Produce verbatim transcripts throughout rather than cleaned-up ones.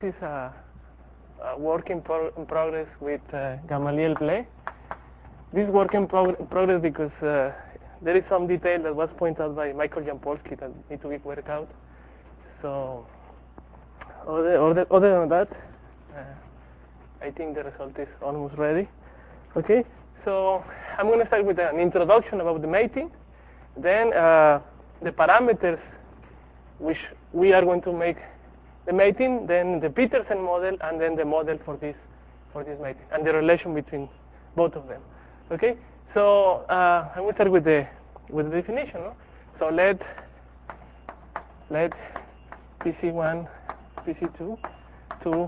This is a, a work in, pro in progress with uh, Gamaliel Blais. This is work in prog progress because uh, there is some detail that was pointed out by Michael Jampolsky that need to be worked out. So, other, other, other than that, uh, I think the result is almost ready. Okay, so I'm going to start with an introduction about the mating, then uh, the parameters which we are going to make the mating, then the Petersen model, and then the model for this for this mating, and the relation between both of them. Okay, so uh, I'm going to start with the with the definition. No? So let let P C one, P C two, two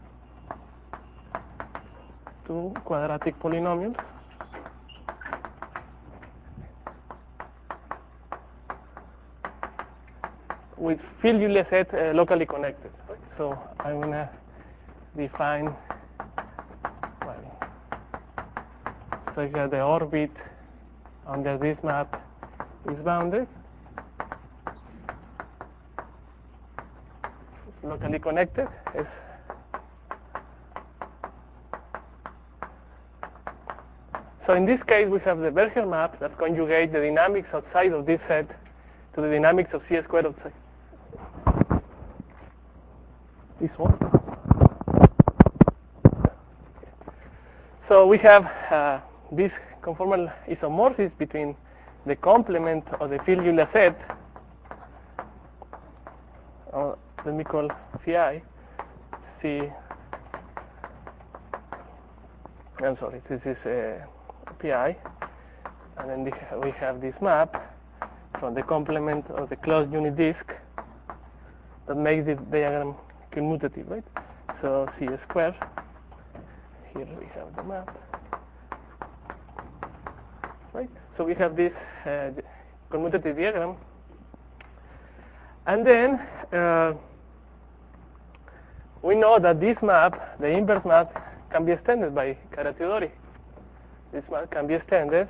two quadratic polynomials with field Julia set uh, locally connected. Right? So I'm gonna define well, such that the orbit under this map is bounded, it's locally connected. It's so in this case we have the Berger map that conjugates the dynamics outside of this set to the dynamics of C squared outside. This one. So we have uh, this conformal isomorphism between the complement of the field Julia set, uh, let me call phi, C, I'm sorry, this is uh, pi, and then we have this map from the complement of the closed unit disk that makes the diagram commutative, right? So C squared, here we have the map, right? So we have this uh, commutative diagram, and then uh, we know that this map, the inverse map, can be extended by Carathéodory. This map can be extended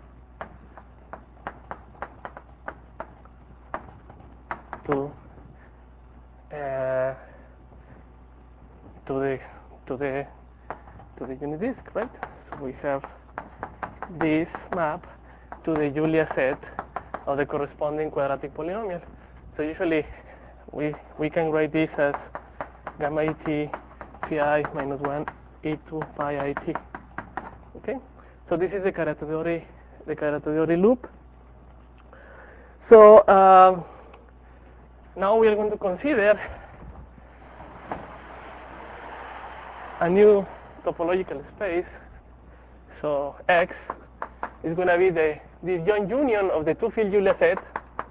to uh, to the to the to the unit disk, right? So we have this map to the Julia set of the corresponding quadratic polynomial. So usually we we can write this as gamma et phi minus one e two pi I t. Okay, so this is the Carathéodory the Carathéodory loop. So um, now we are going to consider a new topological space. So X is going to be the disjoint union of the two field Julia set,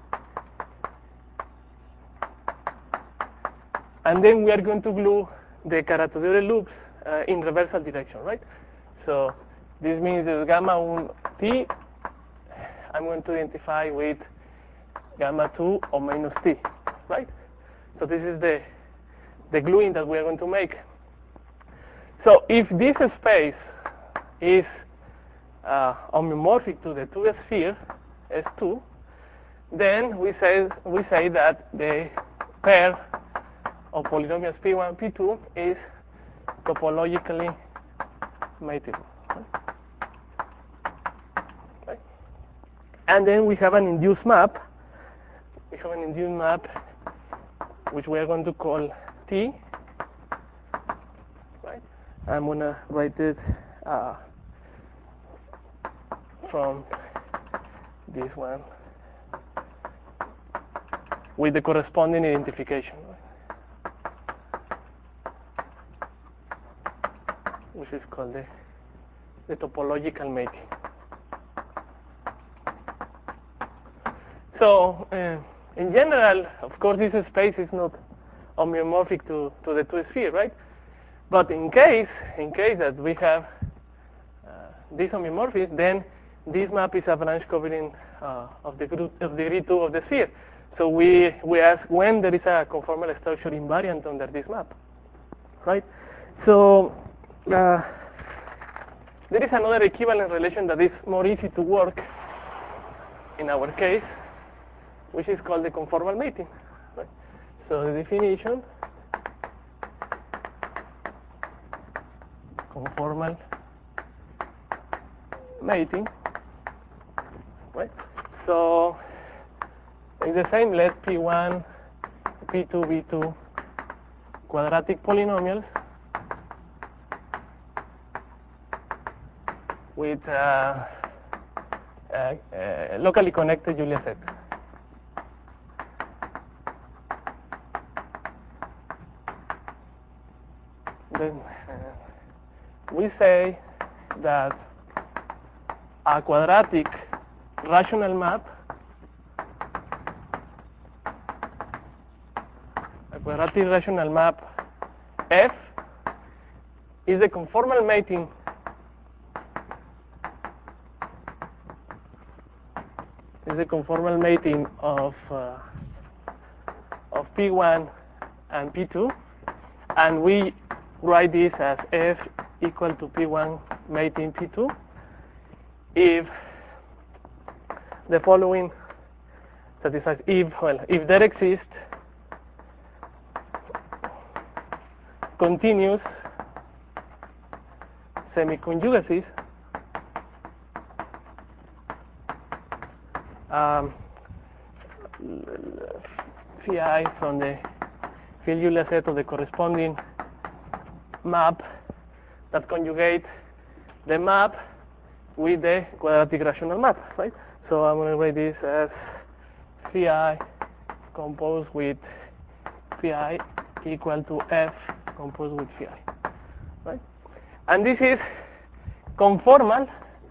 and then we are going to glue the Carathéodory loops uh, in reversal direction, right? So this means that gamma one t I'm going to identify with gamma two or minus t, right? So this is the the gluing that we are going to make. So if this space is uh, homeomorphic to the two sphere S two, then we say we say that the pair of polynomials P one P two is topologically mateable. Right? And then we have an induced map. We have an induced map which we are going to call T. Right? I'm going to write it uh, from this one with the corresponding identification, which is called the, the topological mating. So, uh, in general, of course, this space is not homeomorphic to, to the two sphere, right? But in case, in case that we have uh, this homeomorphism, then this map is a branch covering uh, of the group of degree two of the sphere. So we we ask when there is a conformal structure invariant under this map, right? So uh, there is another equivalent relation that is more easy to work in our case, which is called the conformal mating. Right? So the definition conformal mating, right? So it's the same. Let P one, P two, V two quadratic polynomials with uh, uh, uh, locally connected Julia set. Then uh, we say that a quadratic rational map, a quadratic rational map F is the conformal mating is the conformal mating of uh, of P one and P two, and we write this as F equal to P one mating P two if the following satisfies, if well if there exists continuous semi-conjugacies um, phi from the field Julia set of the corresponding map that conjugate the map with the quadratic rational map, right? So I'm going to write this as phi composed with phi equal to F composed with phi, right? And this is conformal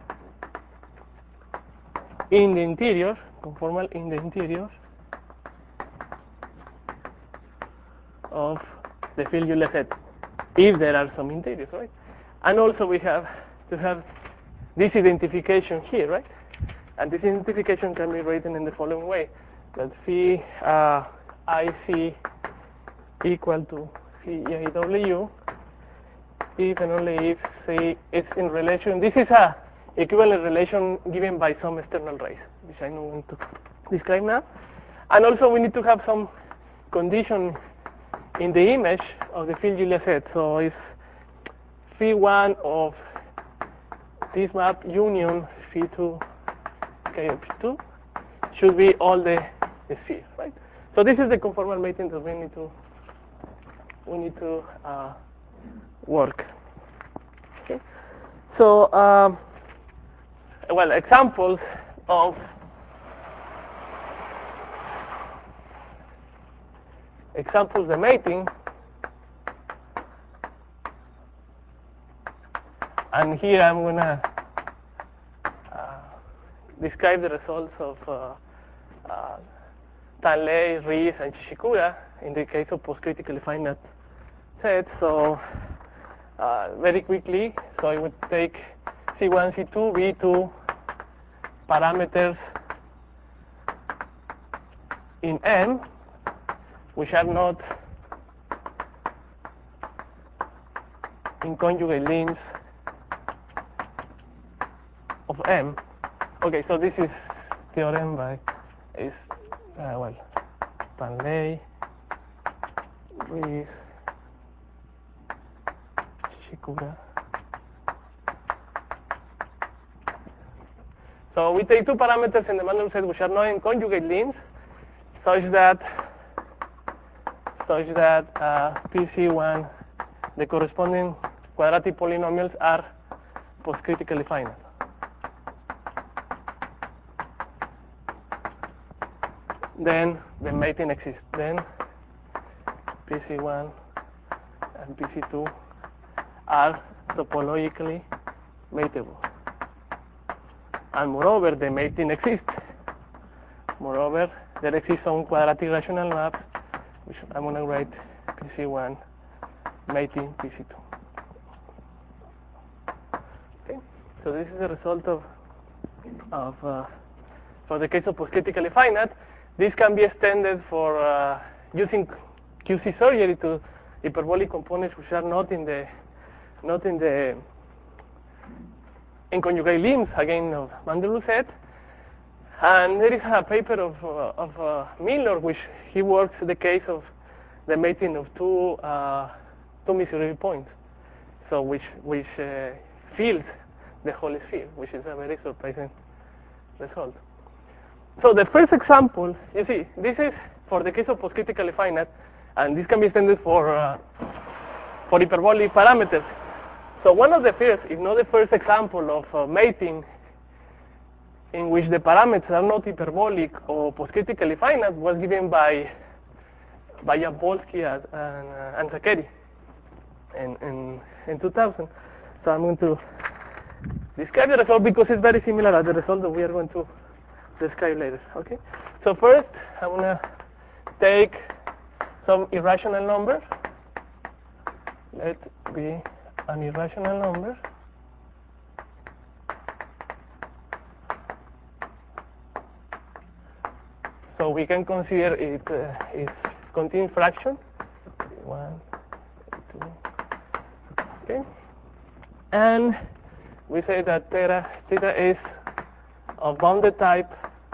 in the interior, conformal in the interior of the field Julia set, if there are some interiors, right? And also we have to have this identification here, right? And this identification can be written in the following way: that phi uh, I C equal to phi A W if and only if say it's in relation. This is a equivalent relation given by some external rays, which I don't want to describe now. And also we need to have some condition in the image of the field Julia set. So it's phi one of this map union phi two K of P two should be all the, the sphere, right? So this is the conformal mating that we need to we need to uh, work. Okay. So um, well, examples of examples of the mating. And here I'm going to uh, describe the results of uh, uh, Tanley, Rees, and Shishikura in the case of post-critically finite sets. So uh, very quickly, so I would take C one, C two, V two parameters in M, which are not in conjugate limbs of M. Okay, so this is theorem by is uh, well Tanley, Rees, Shishikura. So we take two parameters in the Mandel set which are not in conjugate limbs, such that such that uh, P C one, the corresponding quadratic polynomials, are post-critically finite. Then the mating exists. Then P C one and P C two are topologically mateable. And moreover, the mating exists. Moreover, there exists some quadratic rational maps, which I'm going to write P C one mating P C two. Okay, so this is the result of of uh, for the case of post-critically finite. This can be extended for uh, using Q C surgery to hyperbolic components which are not in the not in the in conjugate limbs again of Mandel set. And there is a paper of uh, of uh, Miller which he works the case of the mating of two uh, two measurable points, so which which uh, fills the whole sphere, which is a very surprising result. So the first example, you see, this is for the case of post-critically finite, and this can be extended for uh, for hyperbolic parameters. So one of the first, if not the first example of uh, mating in which the parameters are not hyperbolic or post-critically finite was given by by Jampolsky and, and, uh, and Szekeri in, in, in two thousand. So I'm going to describe the result because it's very similar to the result that we are going to describe later. Okay. So first, I'm going to take some irrational number. Let be an irrational number. So we can consider it uh, is continuous fraction. One, two. Okay. And we say that theta, theta is of bounded type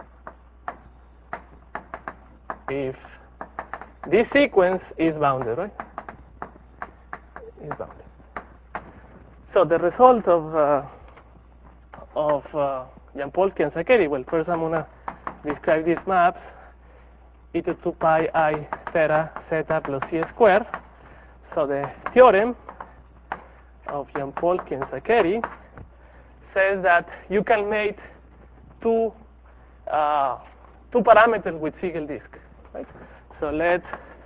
if this sequence is bounded, right? Is bounded. So the result of uh, of uh, Jampolsky and Szekeri, well, first I'm gonna describe these maps: e to two pi I theta zeta plus c squared. So the theorem of Jampolsky and Szekeri says that you can mate two uh, two parameters with Siegel disk, right? So let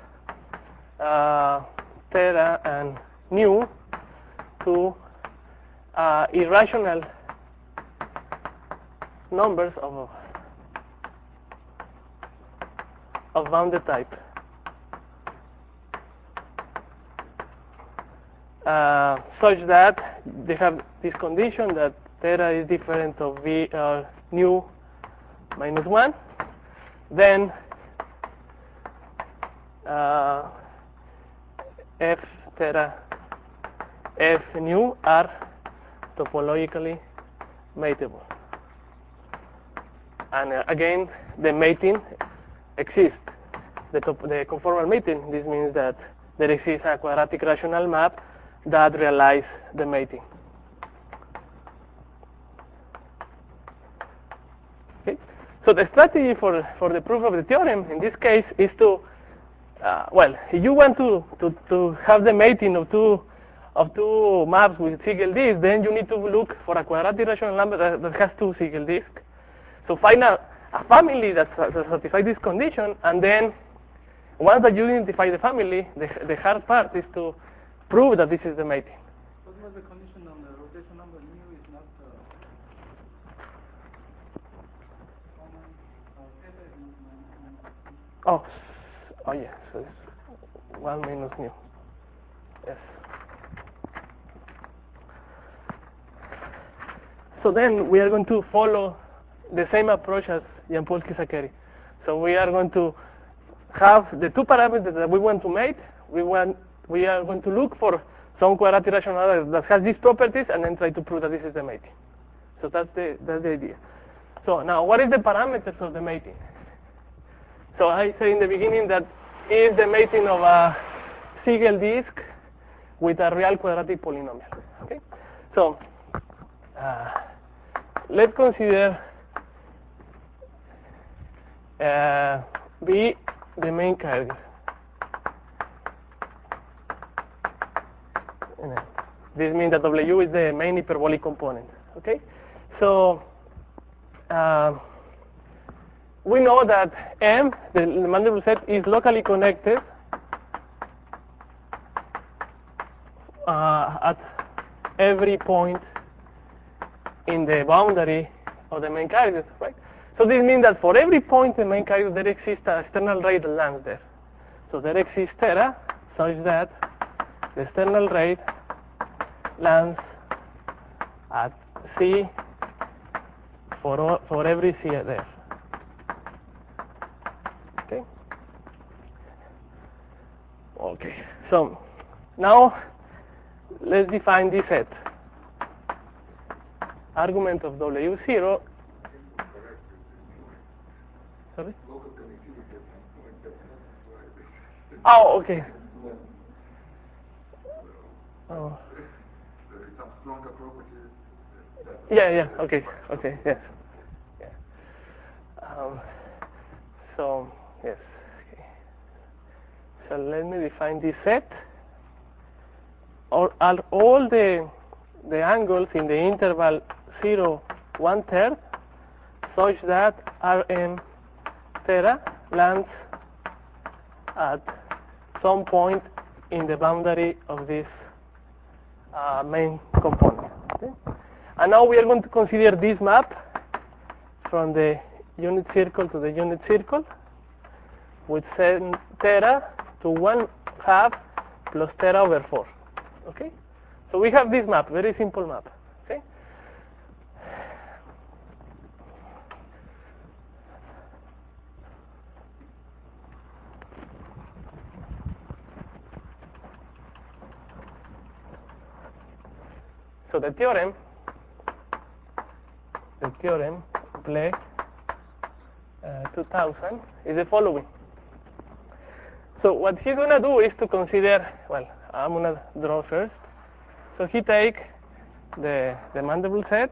uh, theta and nu two uh, irrational numbers of of bounded type. Uh, such that they have this condition that theta is different of v uh, nu minus one, then uh, f theta f nu are topologically mateable. And uh, again, the mating exists. The, top, the conformal mating, this means that there exists a quadratic rational map that realizes the mating. Okay. So the strategy for, for the proof of the theorem in this case is to, uh, well, if you want to, to, to have the mating of two of two maps with Siegel disk, then you need to look for a quadratic rational number that, that has two Siegel disks. So find a, a family that, that satisfies this condition, and then once that you identify the family, the, the hard part is to prove that this is the mating. What was the condition on the rotation number? Nu is not uh, common. Uh, theta is not minus. Oh, oh yes, yeah, so it's one minus nu. Yes. So then we are going to follow the same approach as Jampolsky-Szekeri. So we are going to have the two parameters that we want to mate. We want we are going to look for some quadratic rational number that has these properties, and then try to prove that this is the mating. So that's the that's the idea. So now, what is the parameters of the mating? So I said in the beginning that is the mating of a Siegel disk with a real quadratic polynomial. Okay. So uh, let's consider uh, B the main carrier. This means that W is the main hyperbolic component. Okay, so uh, we know that M, the, the mandible set, is locally connected uh, at every point in the boundary of the main carrier, right? So this means that for every point in the main carrier there exists an external ray that lands there. So there exists theta such that the external ray lands at C for all, for every C there. Okay. Okay. So now let's define this set. Argument of W zero. Sorry? Oh, okay. Oh. if it's some stronger property. Yeah, yeah, okay, okay, yes. Yeah. Um, so, yes. Okay. So let me define this set. All, all, all the, the angles in the interval zero, one third, such that Rm theta lands at some point in the boundary of this uh, main component. Okay? And now we are going to consider this map from the unit circle to the unit circle, with send theta to one half plus theta over four. Okay, so we have this map, very simple map. Okay. So the theorem, the theorem Blais uh, two thousand is the following. So what he's going to do is to consider, well, I'm going to draw first. So he take the, the Mandelbrot set,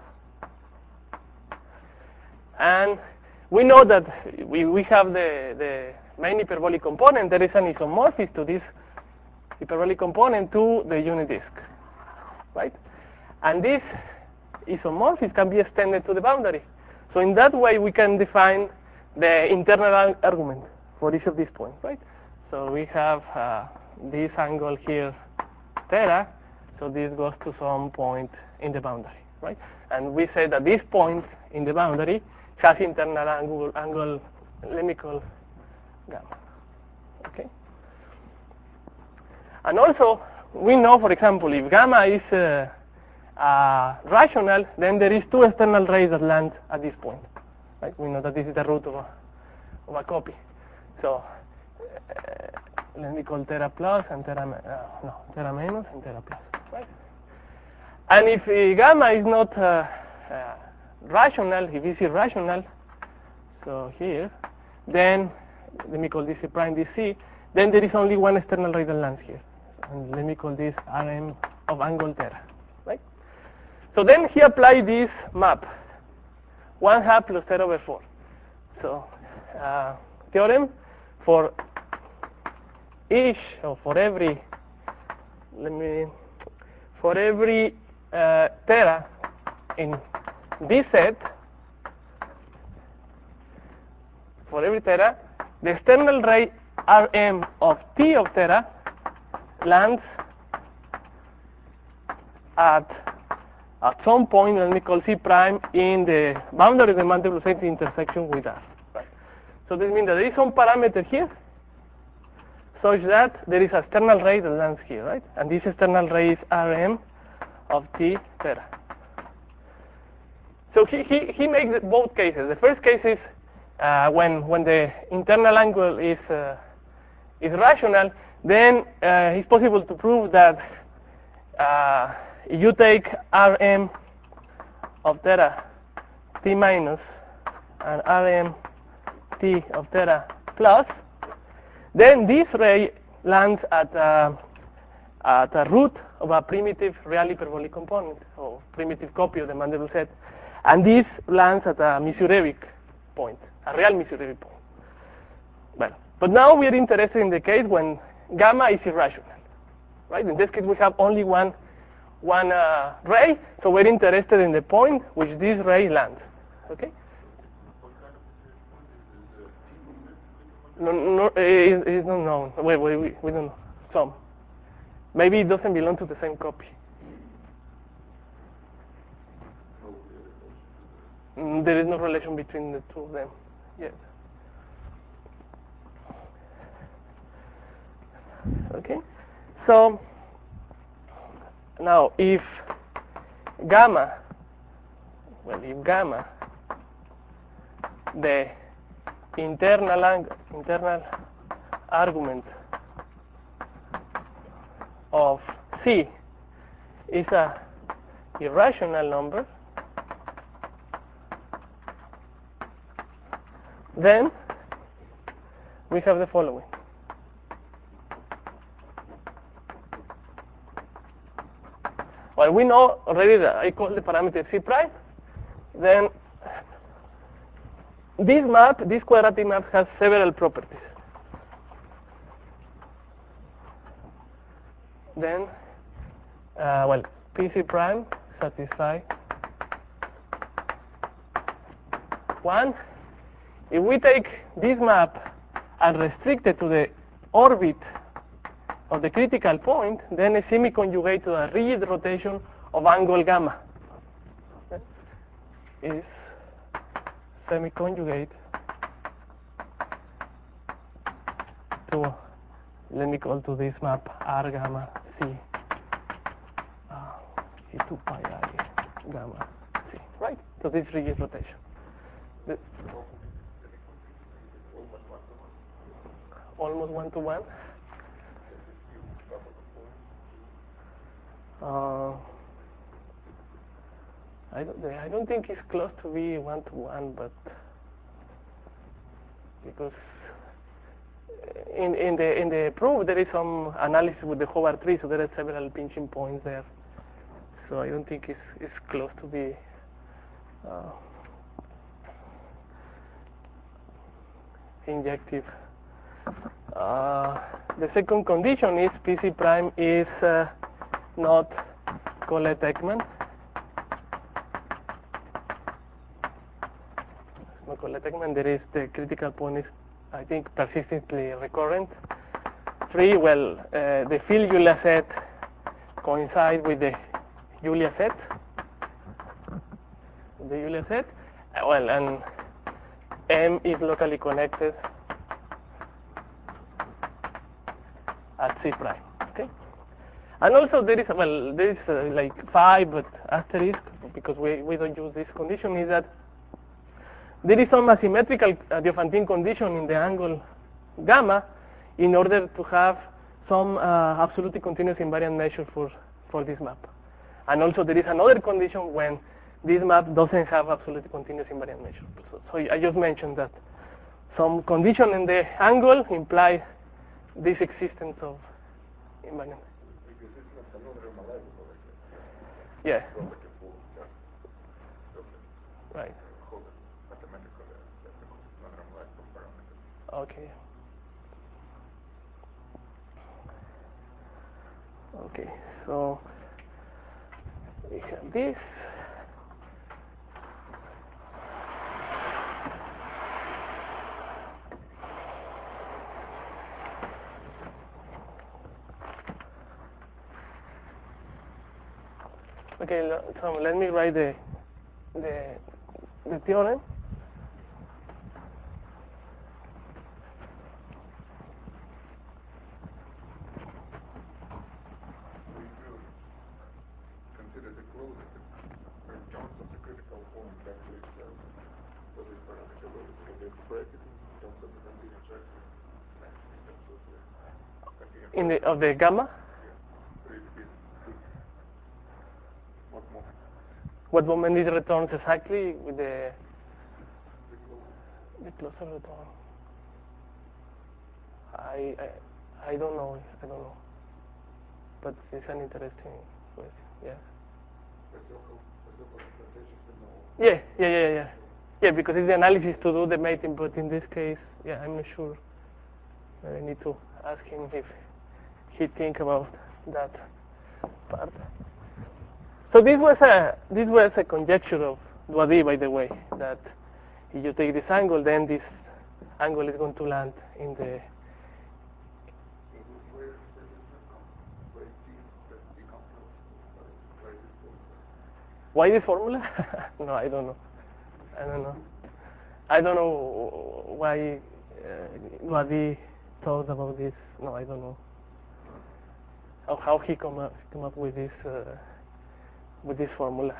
and we know that we, we have the, the main hyperbolic component. There is an isomorphism to this hyperbolic component to the unit disk, right? And this isomorphism can be extended to the boundary. So in that way, we can define the internal argument for each of these points, right? So we have uh, this angle here, theta, so this goes to some point in the boundary, right? And we say that this point in the boundary has internal angle, angle let me call gamma, okay? And also, we know, for example, if gamma is uh, uh, rational, then there is two external rays that land at this point, right? We know that this is the root of a, of a copy. So uh, let me call theta plus and theta, uh, no, theta minus and theta plus, right? And if uh, gamma is not uh, uh, rational, if it's irrational, so here, then let me call this a prime, this C, then there is only one external ray that lands here. And let me call this Rm of angle theta, right? So then he applied this map, one half plus theta over four. So uh, theorem for each, or for every, let me, for every uh, theta in this set, for every theta, the external ray Rm of T of theta lands at at some point, let me call C prime, in the boundary of the Mandelbrot set intersection with R. Right? So this means that there is some parameter here, such that there is an external ray that lands here, right? And this external ray is Rm of T theta. So he, he, he makes both cases. The first case is uh, when when the internal angle is uh, is rational, then uh, it's possible to prove that uh, if you take Rm of theta T minus and Rm T of theta plus, then this ray lands at uh, at a root of a primitive real hyperbolic component, or primitive copy of the Mandelbrot set, and this lands at a Misiurewicz point, a real Misiurewicz point. Well, but now we are interested in the case when gamma is irrational, right? In this case, we have only one one uh, ray, so we're interested in the point which this ray lands. Okay? No, no, it, it's not known. Wait, wait, we, we don't know. Some. Maybe it doesn't belong to the same copy. Mm, there is no relation between the two of them yet. Okay? So, now if gamma, well, if gamma, the internal angle, internal argument of C is a irrational number, then we have the following. Well, we know already that I call the parameter C prime. Then this map, this quadratic map, has several properties. Then, uh, well, P C prime satisfy one. If we take this map and restrict it to the orbit of the critical point, then a semi-conjugate to a rigid rotation of angle gamma is semi-conjugate to, let me call to this map R gamma C uh, E two pi I gamma C, right? So this rigid rotation. The, almost one to one. Uh, I don't. I don't think it's close to be one to one, but because in in the in the proof there is some analysis with the Hobart tree, so there are several pinching points there. So I don't think it's it's close to be. Uh, injective. Uh, the second condition is P C prime is uh, not Collet-Ekman. Not Collet-Ekman. There is the critical point is, I think, persistently recurrent. Three, well, uh, the field Julia set coincides with the Julia set. The Julia set. Uh, well, and M is locally connected at C prime. Okay, and also there is well there is uh, like five but asterisk because we we don't use this condition is that there is some asymmetrical uh, Diophantine condition in the angle gamma in order to have some uh, absolutely continuous invariant measure for for this map, and also there is another condition when this map doesn't have absolutely continuous invariant measure. So, so I just mentioned that some condition in the angle implies this existence of invariant. Yeah. Right. Okay. Okay. So we have this. Okay, so let me write the the the theorem. Consider the closest in terms of the critical point actually itself. So this parameter will be expressed in terms of the continuous vector, in terms of the continuous in the of the gamma. Yeah. So it is what moment? What moment it returns exactly with the The closest. the closer return? I, I I don't know. I don't know. But it's an interesting question. Yeah. The local, the local representation to know. Yeah. Yeah. Yeah. Yeah. Yeah. Because it's the analysis to do the mating, but in this case, yeah, I'm not sure. I need to ask him if he think about that part. So this was a this was a conjecture of Douady, by the way, that if you take this angle, then this angle is going to land in the. Where where does that come? Where is the that become why this formula? Why this formula? No, I don't know. I don't know. I don't know why uh, Douady thought about this. No, I don't know. How how he come up come up with this uh, with this formula.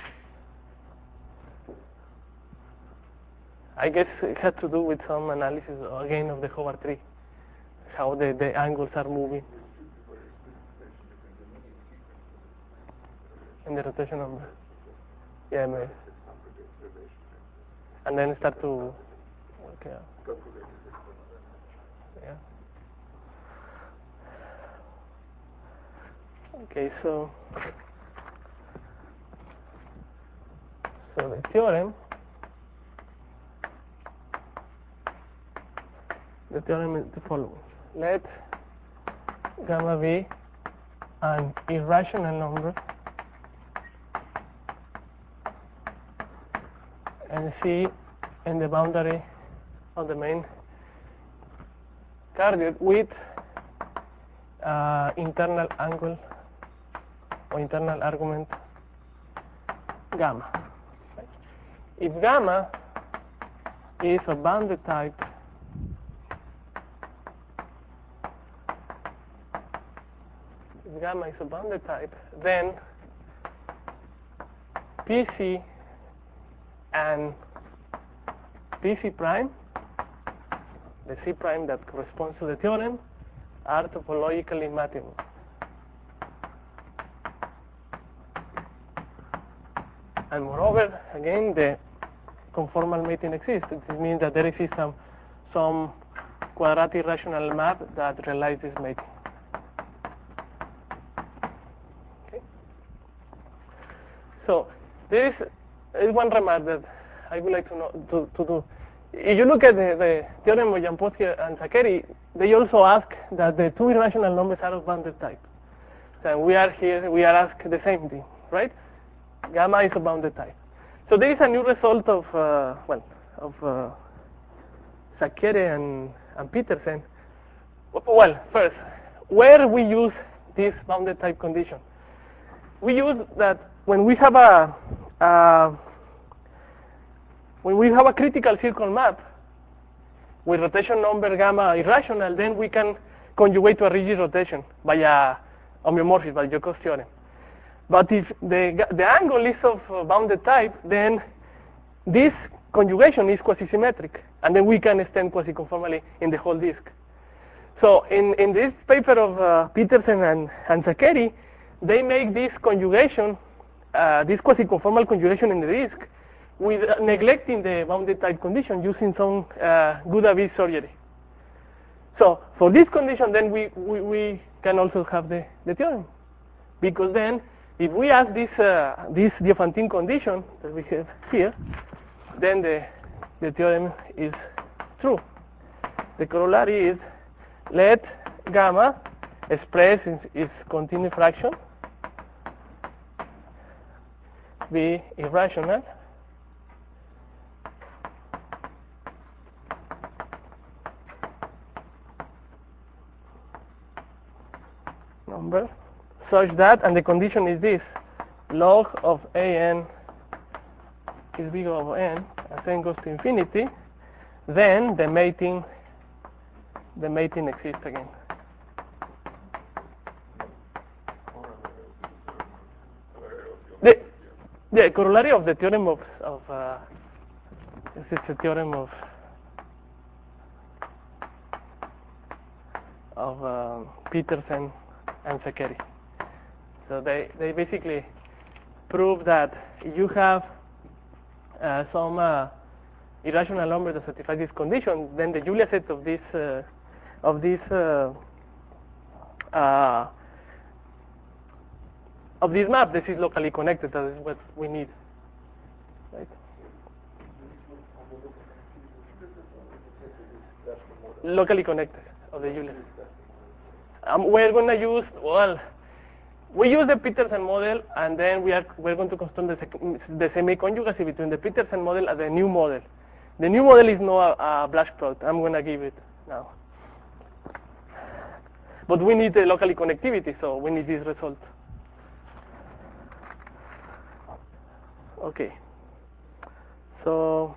I guess it had to do with some analysis again of the Hobart tree, how the, the angles are moving. In the rotation number. Yeah, maybe. And then start to okay. Yeah. Okay, so So the theorem, the theorem is the following. Let gamma be an irrational number and C in the boundary of the main cardioid with uh, internal angle or internal argument gamma. If gamma is a bounded type, if gamma is a bounded type, then P C and P C prime, the C prime that corresponds to the theorem, are topologically mappable. And moreover, again, the conformal mating exists. This means that there exists some, some quadratic rational map that relies this mating. Okay. So there is, there is one remark that I would like to, know, to, to do. If you look at the, the theorem of Jampolsky and Saccheri, they also ask that the two irrational numbers are of bounded type. So we are here, we are asked the same thing, right? Gamma is a bounded type. So there is a new result of, uh, well, of uh, Saccheri and, and Petersen. Well, first, where we use this bounded type condition? We use that when we have a, a when we have a critical circle map with rotation number gamma irrational, then we can conjugate to a rigid rotation by a homeomorphism, by Joukow's theorem. But if the, the angle is of bounded type, then this conjugation is quasi-symmetric, and then we can extend quasi-conformally in the whole disk. So in, in this paper of uh, Petersen and, and Saccheri, they make this conjugation, uh, this quasi-conformal conjugation in the disk, with uh, neglecting the bounded type condition using some uh, Gudavis surgery. So for this condition, then we, we, we can also have the, the theorem. Because then, if we ask this, uh, this Diophantine condition that we have here, then the, the theorem is true. The corollary is, let gamma expressed in its continuous fraction be irrational number such that, and the condition is this, log of an is bigger of n as n goes to infinity, then the mating the mating exists again. The, the corollary of the theorem of, of uh, this is the theorem of of uh, Petersen and Saccheri. So they, they basically prove that you have uh, some uh, irrational number that satisfies this condition, then the Julia set of this uh, of this uh, uh, of this map, this is locally connected. That is what we need, right? Locally connected of the Julia. Um, we're going to use, well, we use the Petersen model, and then we are we're going to construct the, the semi-conjugacy between the Petersen model and the new model. The new model is not a, a Blasch product. I'm going to give it now. But we need the locally connectivity, so we need this result. Okay. So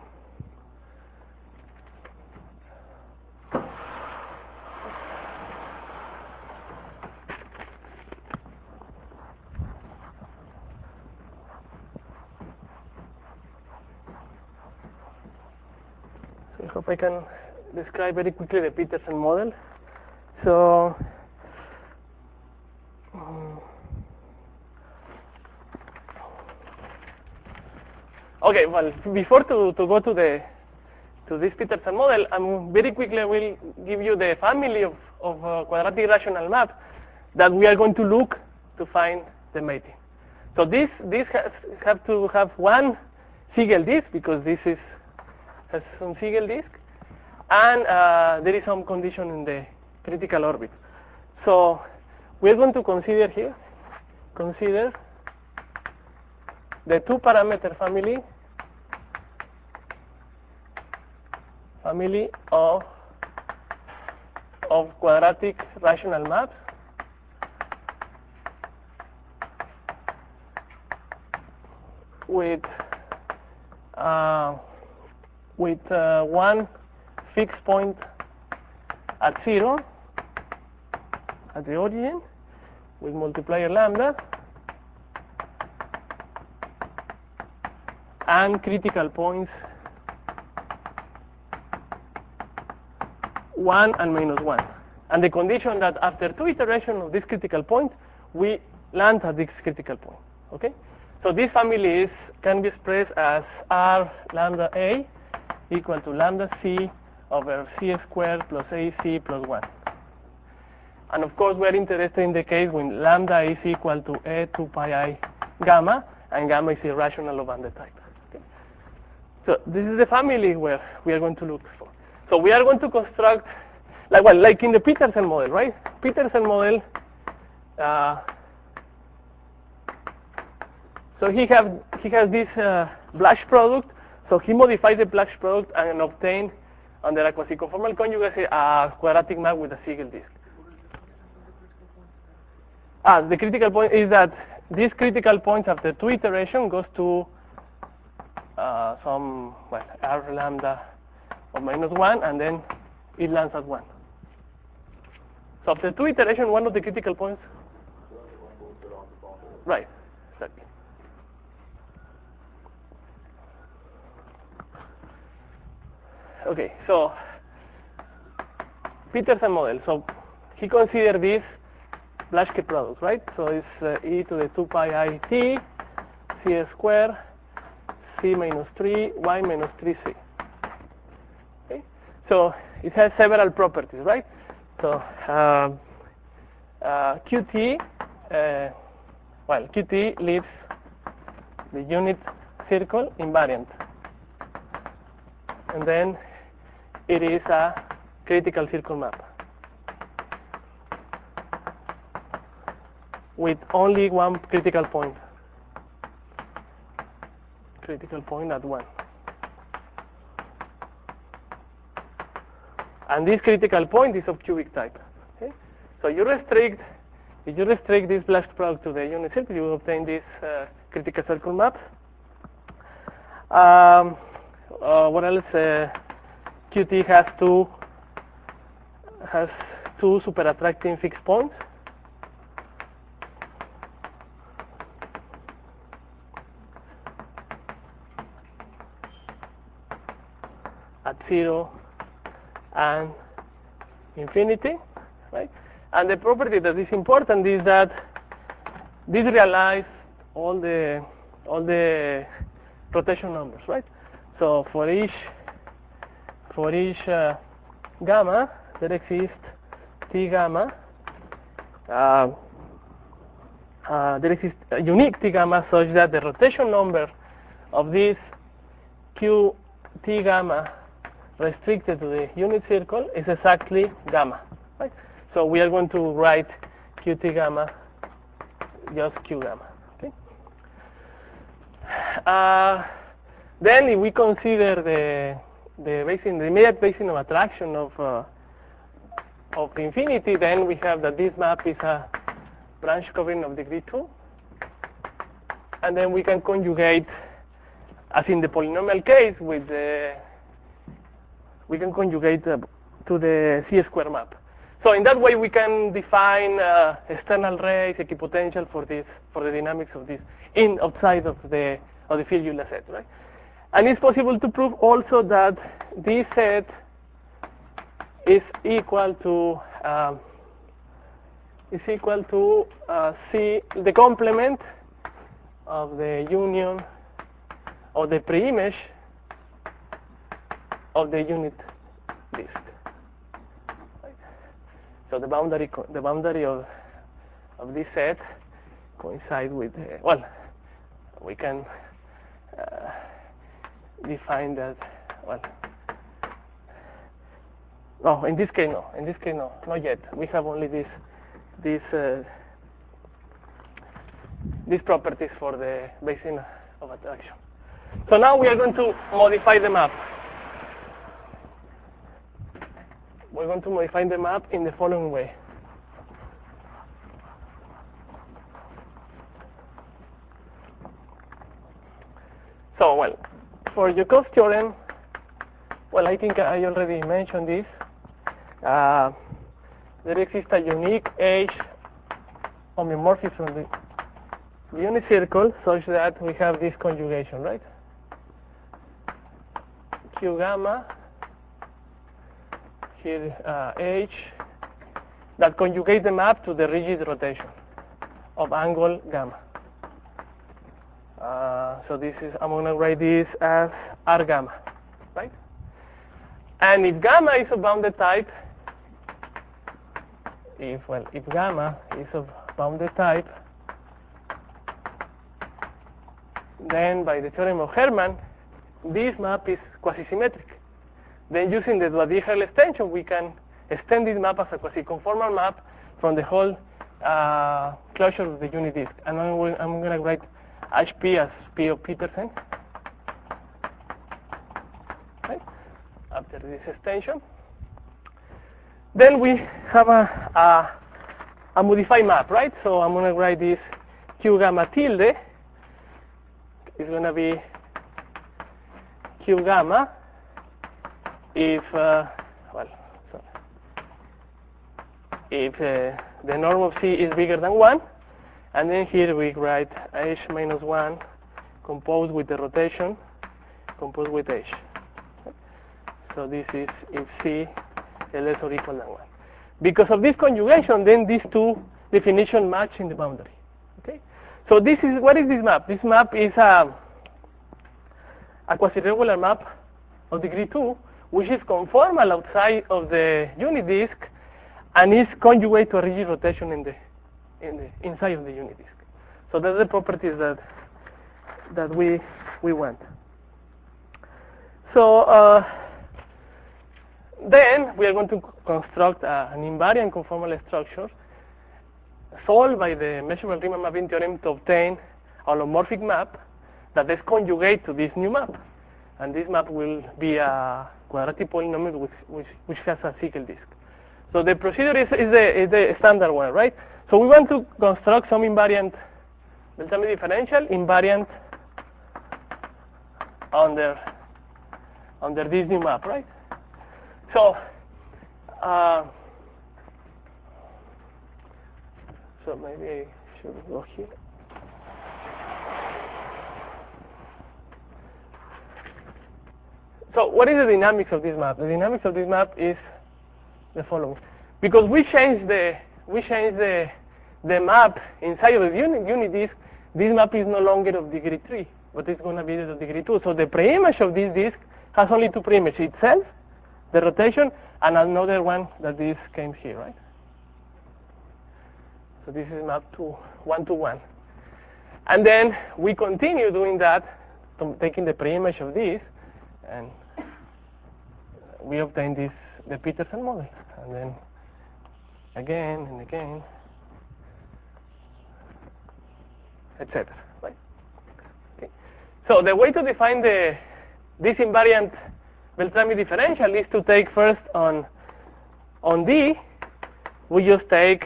I hope I can describe very quickly the Petersen model. So, um, okay. Well, before to, to go to the to this Petersen model, I'm very quickly I will give you the family of of uh, quadratic rational map that we are going to look to find the mating. So this this has have to have one Siegel disk, because this is has some Siegel disk, and uh, there is some condition in the critical orbit. So we're going to consider here, consider the two parameter family, family of of quadratic rational maps with uh, with uh, one fixed point at zero at the origin with multiplier lambda and critical points one and minus one. And the condition that after two iterations of this critical point, we land at this critical point. Okay? So this family is, can be expressed as R lambda A equal to lambda C over C squared plus A C plus one. And of course, we're interested in the case when lambda is equal to A two pi I gamma, and gamma is irrational of Van type. Okay? So this is the family where we are going to look for. So we are going to construct, like well, like in the Petersen model, right? Petersen model. Uh, so he have he has this uh, Blasch product. So he modifies the Blasch product and obtain under a quasi-conformal conjugacy a quadratic map with a Siegel disk. Ah, the critical point is that this critical point after two iterations goes to uh, some well R lambda of minus one, and then it lands at one. So after two iterations, one of the critical points. Right, exactly. Okay, so Petersen model. So he considered this Blaschke product, right? So it's uh, e to the two pi I t, c squared, c minus three, y minus three c. Okay? So it has several properties, right? So uh, uh, Qt, uh, well, Qt leaves the unit circle invariant, and then it is a critical circle map with only one critical point, critical point at one. And this critical point is of cubic type. Okay? So you restrict, if you restrict this Blasch product to the unit circle, you obtain this uh, critical circle map. Um, uh, what else? Uh, Qt has two has two super attracting fixed points. At zero and infinity, right? And the property that is important is that this realizes all the all the rotation numbers, right? So for each for each uh, gamma, there exists T gamma. Uh, uh, there exists a unique T gamma such that the rotation number of this Q T gamma restricted to the unit circle is exactly gamma, right? So we are going to write Qt gamma just Q gamma. Okay. Uh, then, if we consider the the basin, the immediate basin of attraction of uh, of infinity, then we have that this map is a branch covering of degree two, and then we can conjugate, as in the polynomial case, with the we can conjugate uh, to the C square map. So in that way, we can define uh, external rays, equipotential for this, for the dynamics of this, in outside of the of the field Euler set, right? And it's possible to prove also that this set is equal to um, is equal to uh, C, the complement of the union of the preimage of the unit disk. Right. So the boundary, the boundary of of this set coincide with uh, well, we can uh, define that, well, no, in this case, no. In this case, no, not yet. We have only this, this, uh, these properties for the basin of attraction. So now we are going to modify the map. We're going to modify the map in the following way. So, well, for Joukow's theorem, well, I think I already mentioned this. Uh, there exists a unique H homeomorphism of the unit circle such that we have this conjugation, right? Q gamma, here uh, H, that conjugates the map to the rigid rotation of angle gamma. Uh, so this is, I'm going to write this as R gamma, right? And if gamma is of bounded type, if, well, if gamma is of bounded type, then by the theorem of Hermann, this map is quasi-symmetric. Then using the Dwaddy-Hell extension, we can extend this map as a quasi-conformal map from the whole uh, closure of the unit disk. And I'm, I'm going to write H P as P of Petersen, right? After this extension. Then we have a, a, a modified map, right? So I'm going to write this Q gamma tilde is going to be Q gamma if, uh, well, so if uh, the norm of C is bigger than one, and then here we write H minus one composed with the rotation, composed with H. So this is if C is less or equal than one. Because of this conjugation, then these two definitions match in the boundary. Okay. So this is, what is this map? This map is a, a quasi-regular map of degree two, which is conformal outside of the unit disk and is conjugate to a rigid rotation in the, in the inside of the unit disk. So that's the properties that that we we want. So uh, then we are going to construct uh, an invariant conformal structure solved by the measurable Riemann mapping theorem to obtain a holomorphic map that is conjugate to this new map. And this map will be a quadratic polynomial which, which, which has a Siegel disk. So the procedure is, is, the, is the standard one, right? So we want to construct some invariant Beltrami differential invariant under, under this new map, right? So, uh, so maybe I should go here. So what is the dynamics of this map? The dynamics of this map is the following. Because we change the we change the the map inside of the unit, unit disk, this map is no longer of degree three, but it's going to be of degree two. So the preimage of this disk has only two preimages, itself, the rotation, and another one that this came here, right? So this is map to one to one. And then we continue doing that, taking the preimage of this, and we obtain this, the Petersen model. And then again and again, et cetera. Right? Okay. So the way to define the this invariant Beltrami differential is to take first on on D, we just take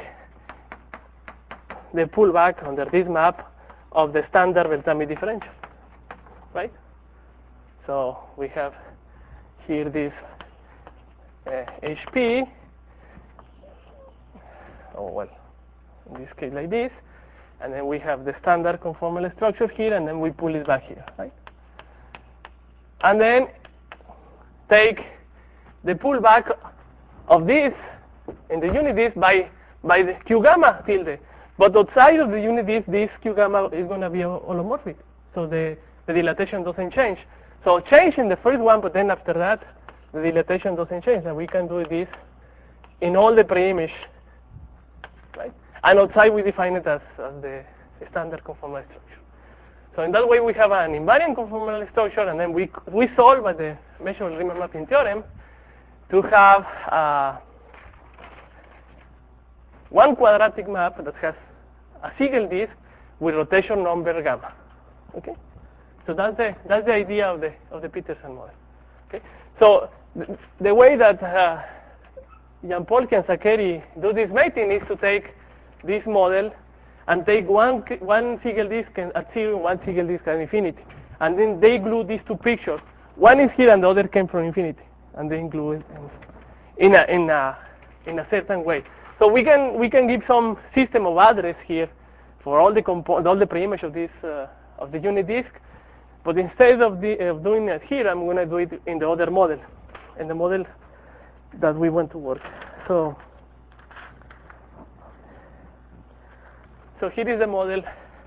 the pullback under this map of the standard Beltrami differential, right? So we have here this uh, H P, oh well, in this case like this, and then we have the standard conformal structure here, and then we pull it back here, right? And then take the pullback of this in the unit disk by by the Q gamma tilde. But outside of the unit disk, this Q gamma is going to be holomorphic, so the, the dilatation doesn't change. So change in the first one, but then after that, the dilatation doesn't change, and we can do this in all the preimage, right? And outside we define it as, as the standard conformal structure. So in that way, we have an invariant conformal structure, and then we we solve by the measurable-Riemann mapping theorem to have uh, one quadratic map that has a Siegel disk with rotation number gamma. Okay, so that's the that's the idea of the of the Petersen model. Okay, so th the way that uh, Jampolsky and Saccheri do this mating is to take this model and take one one Siegel disk at zero, one Siegel disk at infinity, and then they glue these two pictures. One is here, and the other came from infinity, and they glue it in a in a in a certain way. So we can we can give some system of address here for all the compo all the preimage of this uh, of the unit disk, but instead of the of doing it here, I'm going to do it in the other model, in the model that we want to work. So so here is the model.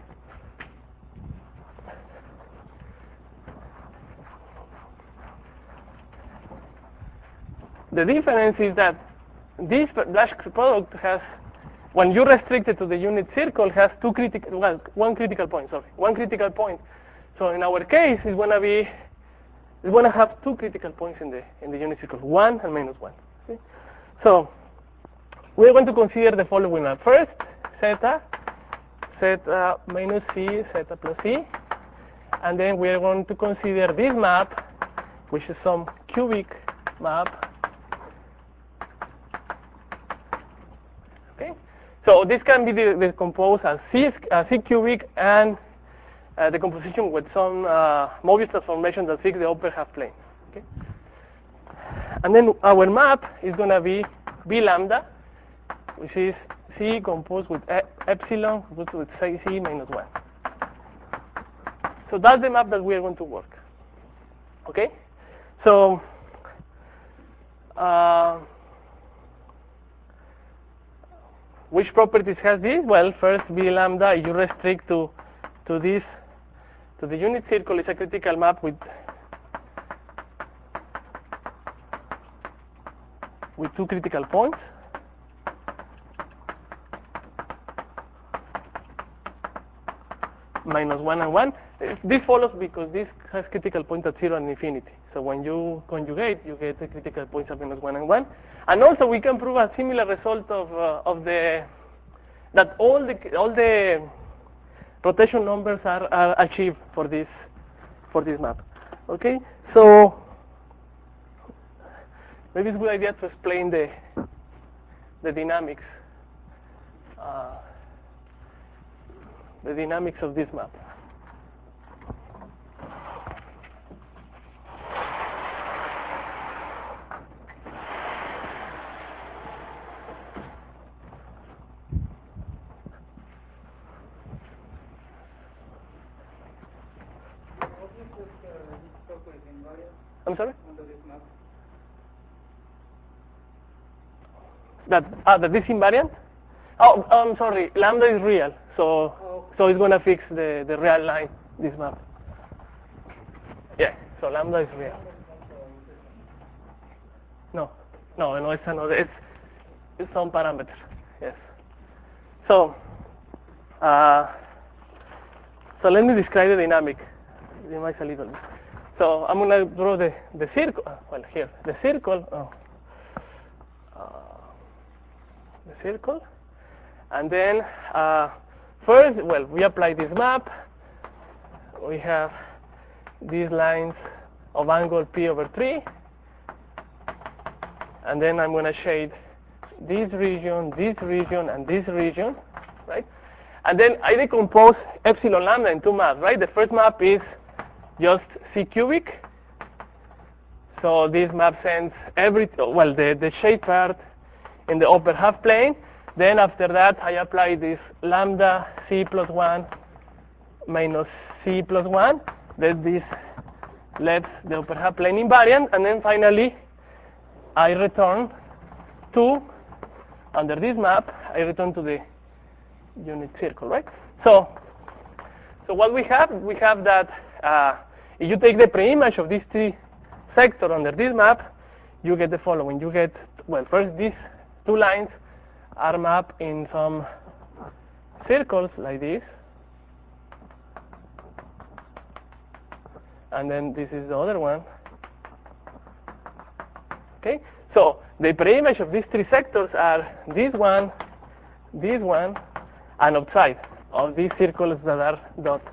The difference is that this Blasch product has, when you restrict it to the unit circle, has two critical, well, one critical point, sorry, one critical point. So in our case, it's going to be, it's going to have two critical points in the in the unit circle, one and minus one. Okay? So we're going to consider the following map. First, zeta, zeta minus c, zeta plus c, and then we're going to consider this map, which is some cubic map. Okay, so this can be decomposed as C, uh, C cubic and uh, the composition with some uh, Mobius transformation that fix the upper half plane. Okay, and then our map is going to be B lambda, which is C composed with e epsilon composed with C minus one. So that's the map that we are going to work. Okay, so. Uh, Which properties has this? Well, first, B lambda, you restrict to to this to the unit circle is a critical map with with two critical points. Minus one and one. This follows because this has critical points at zero and infinity. So when you conjugate, you get the critical points at minus one and one. And also, we can prove a similar result of uh, of the that all the all the rotation numbers are, are achieved for this for this map. Okay, so maybe it's a good idea to explain the the dynamics uh, the dynamics of this map. I'm sorry? That ah, that is invariant? Oh, I'm sorry. Lambda is real, so oh. so it's gonna fix the the real line. This map. Yeah. So lambda is real. No, no, no. It's another. It's it's some parameter. Yes. So uh, so let me describe the dynamic. It might a little bit. So I'm gonna draw the the circle. Well, here the circle. Oh. Uh, the circle, and then uh, first, well, we apply this map. We have these lines of angle p over three, and then I'm going to shade this region, this region, and this region, right? And then I decompose epsilon lambda in two maps, right? The first map is just C cubic. So this map sends every, well, the, the shade part in the upper half plane. Then after that, I apply this lambda C plus one minus C plus one. Then this lets the upper half plane invariant. And then finally, I return to, under this map, I return to the unit circle, right? So, so what we have, we have that uh, if you take the preimage of these three sectors under this map, you get the following. You get, well, first these two lines are mapped in some circles like this. and then this is the other one. Okay, so the pre-image of these three sectors are this one, this one, and outside of these circles that are dot.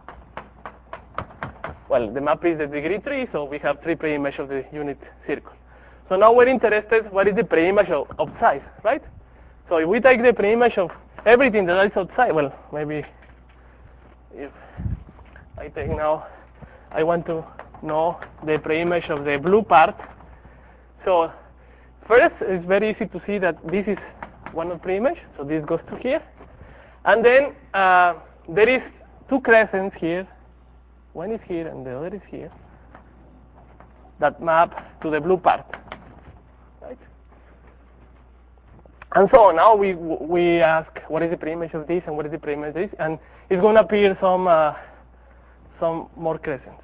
Well, the map is the degree three, so we have three pre-image of the unit circle. So now we're interested, what is the pre-image of outside, right? So if we take the pre-image of everything that is outside, well, maybe if I take now, I want to know the pre-image of the blue part. So first, it's very easy to see that this is one of the pre-image, so this goes to here. And then uh, there is two crescents here. One is here and the other is here that map to the blue part, right? And so now we we ask what is the pre-image of this and what is the pre-image of this, and it's going to appear some uh, some more crescents,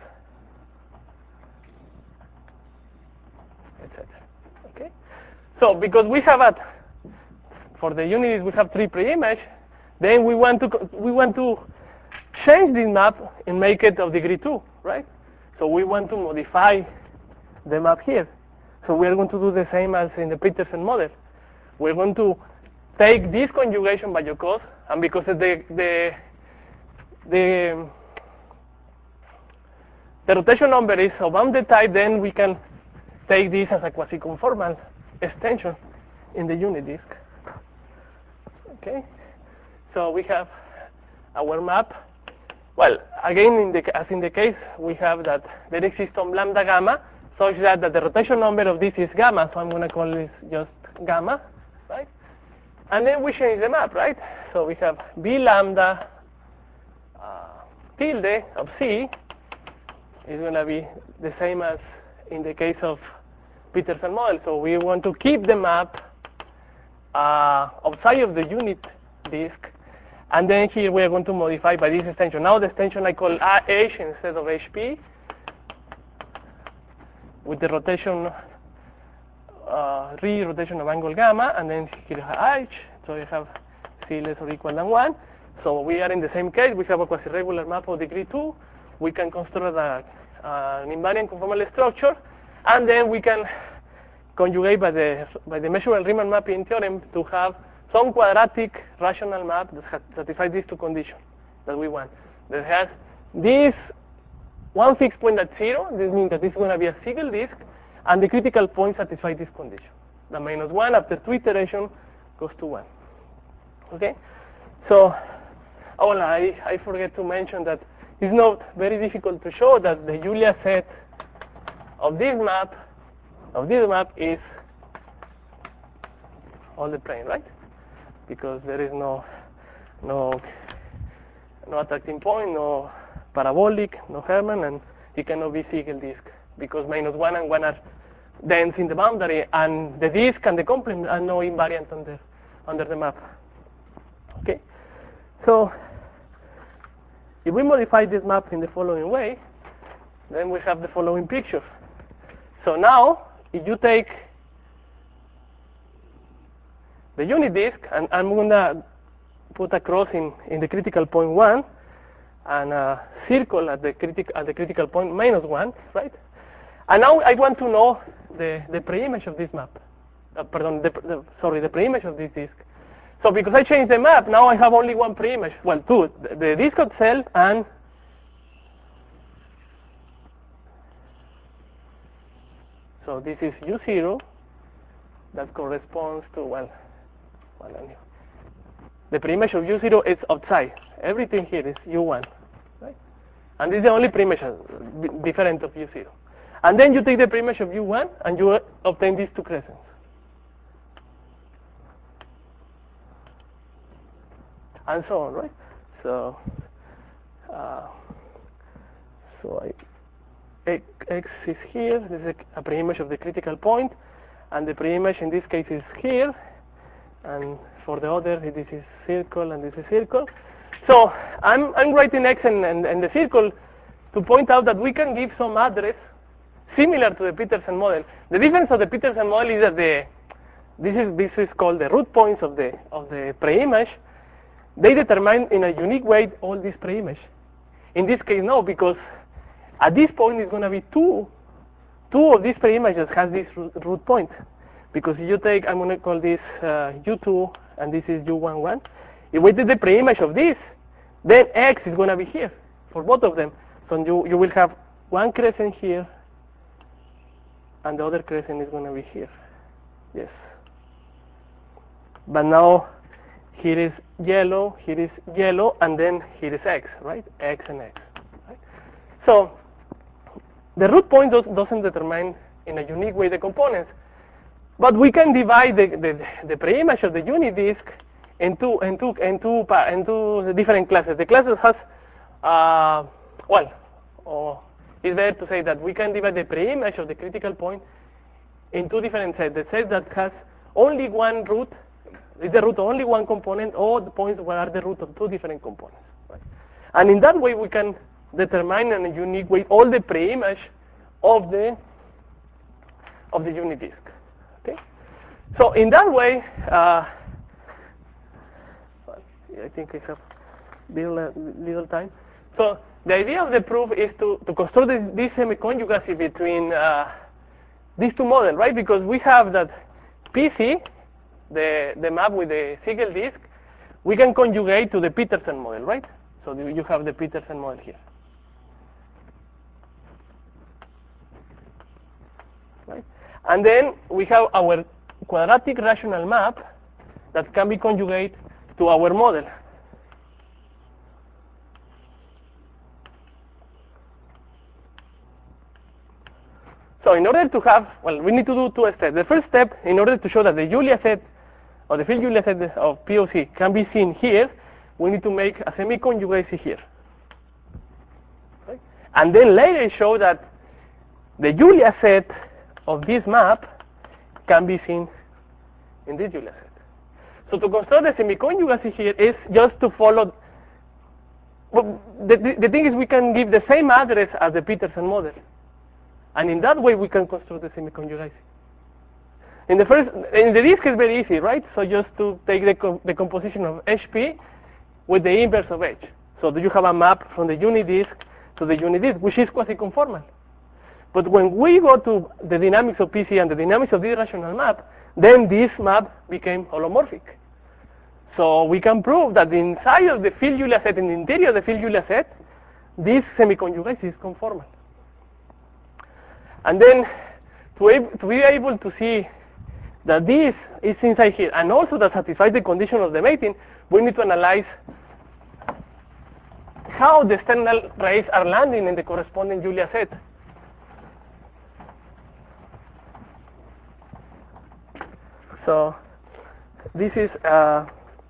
et cetera. Okay. So because we have at for the unities we have three pre-image, then we want to we want to change this map and make it of degree two, right? So we want to modify the map here. So we are going to do the same as in the Petersen model. We're going to take this conjugation by Jacob, and because the the the the rotation number is of bounded type, then we can take this as a quasi-conformal extension in the unit disk. Okay, so we have our map. Well, again, in the, as in the case, we have that there exists some lambda gamma, such that, that the rotation number of this is gamma, so I'm going to call this just gamma, right? And then we change the map, right? So we have B lambda uh, tilde of C is going to be the same as in the case of Petersen model. So we want to keep the map uh, outside of the unit disk. And then here we are going to modify by this extension. Now the extension I call H instead of H P with the rotation, uh, re-rotation of angle gamma, and then here I have H, so we have C less or equal than one. So we are in the same case. We have a quasi-regular map of degree two. We can construct a, uh, an invariant conformal structure, and then we can conjugate by the by the measurable-Riemann mapping theorem to have some quadratic rational map that satisfies these two conditions that we want. That has this one fixed point at zero. This means that this is going to be a single disk, and the critical point satisfies this condition. The minus one after two iterations goes to one. Okay? So, oh, I, I forget to mention that it's not very difficult to show that the Julia set of this map, of this map is all the plane, right? Because there is no no no attracting point, no parabolic, no Hermann, and it cannot be single disk because minus one and one are dense in the boundary, and the disk and the complement are no invariant under under the map. Okay, so if we modify this map in the following way, then we have the following picture. So now, if you take the unit disk, and I'm going to put a cross in, in the critical point one, and a circle at the, critic, at the critical point minus one, right? And now I want to know the, the pre-image of this map. Uh, pardon, the, the, sorry, the pre-image of this disk. So because I changed the map, now I have only one pre-image. Well, two, the, the disk itself and so this is U zero that corresponds to, well, well anyway. The pre-image of U zero is outside. Everything here is U one, right? And this is the only pre-image different of U zero. And then you take the pre-image of U one and you obtain these two crescents. And so on, right? So, uh, so I, X, X is here. This is a, a pre-image of the critical point, and the pre-image in this case is here. And for the other, this is circle and this is circle. So I'm I'm writing X and, and, and the circle to point out that we can give some address similar to the Petersen model. The difference of the Petersen model is that the this is this is called the root points of the of the pre-image. They determine in a unique way all these pre-image. In this case, no, because At this point, it's going to be two, two of these preimages has this root, root point. Because if you take, I'm going to call this uh, U two, and this is U one one. If we take the preimage of this, then X is going to be here for both of them. So you, you will have one crescent here, and the other crescent is going to be here. Yes. But now, here is yellow, here is yellow, and then here is X, right? X and X. Right? So, the root point does, doesn't determine in a unique way the components. But we can divide the, the, the preimage of the unit disk into, into, into, into different classes. The classes has, uh, well, oh, it's better to say that we can divide the preimage of the critical point in two different sets. The set that has only one root, is the root of only one component, or the points where are the root of two different components. Right? And in that way, we can determine in a unique way all the preimage of the, of the unit disk. Okay? So in that way, uh, I think I have little, little time. So the idea of the proof is to, to construct this, this semi-conjugacy between uh, these two models, right? Because we have that P C, the, the map with the Siegel disk, we can conjugate to the Petersen model, right? So you have the Petersen model here. Right? And then we have our quadratic rational map that can be conjugated to our model. So in order to have, well, we need to do two steps. The first step, in order to show that the Julia set, or the field Julia set of P O C can be seen here, we need to make a semi-conjugacy here. Right? And then later show that the Julia set of this map can be seen in this Julia set. So to construct the semi-conjugacy here is just to follow, well, the, the, the thing is we can give the same address as the Petersen model. And in that way we can construct the semi-conjugacy. In the first, in the disk is very easy, right? So just to take the, co the composition of H P with the inverse of H. So do you have a map from the unit disk to the unit disk, which is quasi-conformal. But when we go to the dynamics of P C and the dynamics of this rational map, then this map became holomorphic. So we can prove that inside of the field Julia set, in the interior of the field Julia set, this semi-conjugacy is conformal. And then to, to be able to see that this is inside here, and also that satisfies the condition of the mating, we need to analyze how the external rays are landing in the corresponding Julia set. So this is uh,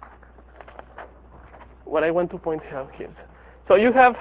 what I want to point out here. So you have,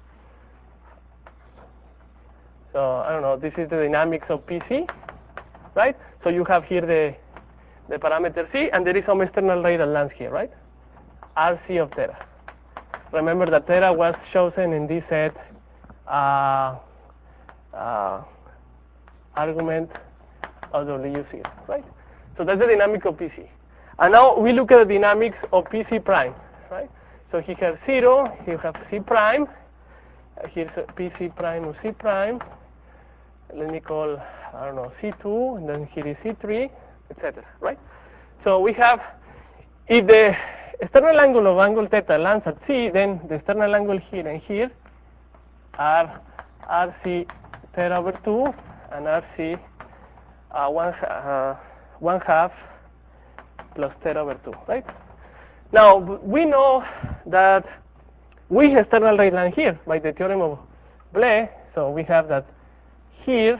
so I don't know, this is the dynamics of P C, right? So you have here the, the parameter C, and there is some external ray that lands here, right? R C of theta. Remember that theta was chosen in this set uh, uh, argument of W zero, right? So that's the dynamic of P C. And now we look at the dynamics of P C prime, right? So he has zero, he has C prime, here's P C prime or C prime. Let me call, I don't know, C two, and then here is C three, et cetera, right? So we have, if the external angle of angle theta lands at C, then the external angle here and here are R C theta over two and R C uh, one, uh, one half plus theta over two, right? Now, we know that we external ray land here by the theorem of Blais, so we have that here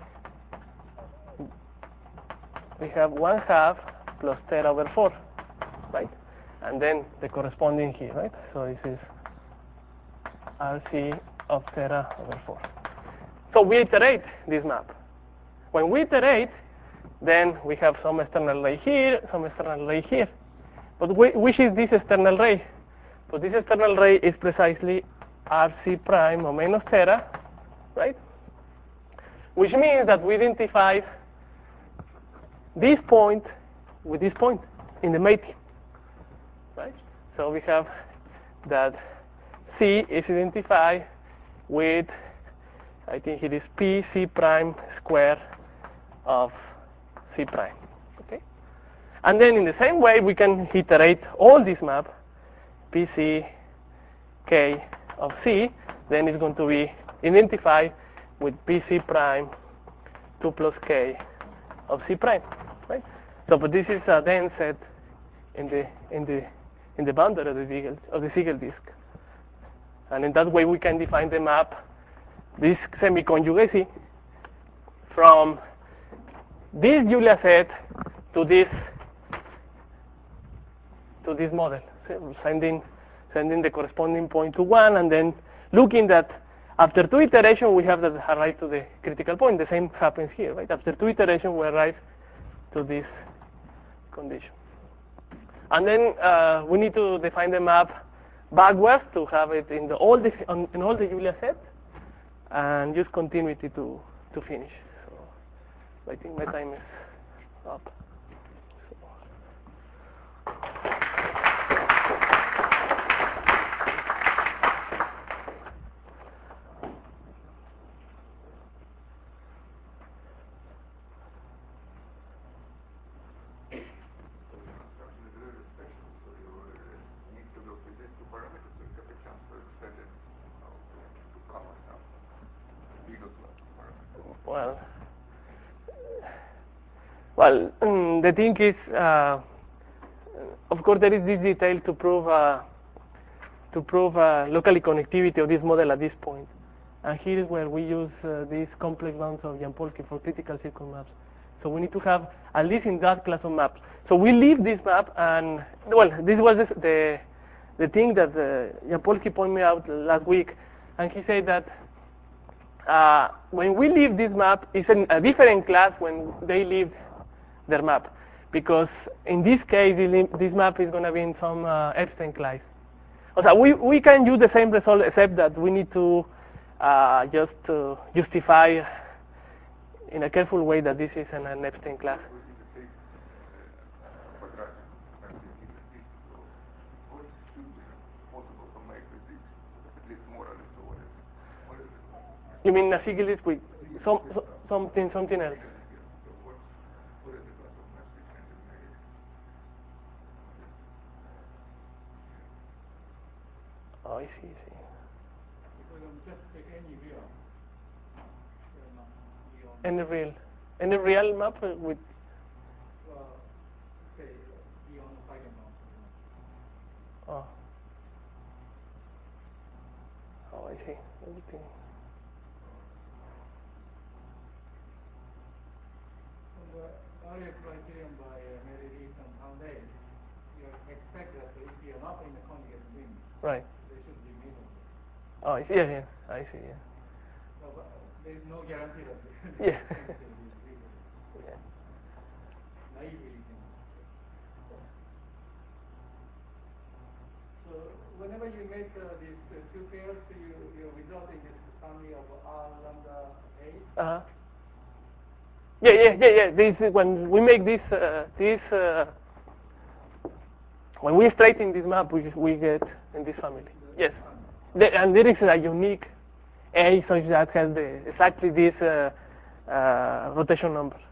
we have one half plus theta over four, right? And then the corresponding here, right? So this is R C of theta over four. So we iterate this map. When we iterate, then we have some external ray here, some external ray here. But we, which is this external ray? So this external ray is precisely R C prime or minus theta, right? Which means that we identify this point with this point in the mating, right? So we have that C is identified with I think it is P C prime square of C prime. Okay, and then in the same way we can iterate all this map P C K of C. Then it's going to be identified with P C prime two plus K of C prime, right? So, but this is a then set in the in the in the boundary of the Siegel of the Siegel disk, and in that way we can define the map, this semi-conjugacy, from this Julia set to this to this model, so sending sending the corresponding point to one, and then looking that after two iterations we have that arrive to the critical point. The same happens here, right? After two iterations we arrive to this condition. And then uh, we need to define the map backwards to have it in the all the on, in all the Julia set, and use continuity to to finish. So I think my time is up. Well, well, um, the thing is, uh, of course, there is this detail to prove uh, to prove uh, locally connectivity of this model at this point, and here is where we use uh, these complex bounds of Jampolsky for critical circle maps. So we need to have at least in that class of maps. So we leave this map, and well, this was the the, the thing that uh, Jampolsky pointed me out last week, and he said that. Uh, when we leave this map, it's in a different class when they leave their map, because in this case, this map is going to be in some uh, Epstein class. So we we can use the same result, except that we need to uh, just uh, justify in a careful way that this is in an Epstein class. You mean a Siegel disk with some, so, something something else? Oh, I see, I see. Just take any real. Any real, any real map with. Well, say beyond the second map. Oh. Oh, I see. Everything. The earlier criterion by uh, Mary Reed and Poundale, you expect that if you are not in the conjugate ring, right, they should be middle. Oh, I see. Yeah, yeah, I see. Yeah. So, but there is no guarantee that yeah. yeah. Naively. So whenever you make uh, these uh, two pairs, you you result in this family of R lambda A. Uh huh. Yeah, yeah, yeah, yeah. This is when we make this uh, this uh, when we straighten this map, we we get in this family. Yes, the, and there is a unique A such that has the exactly this uh, uh, rotation number.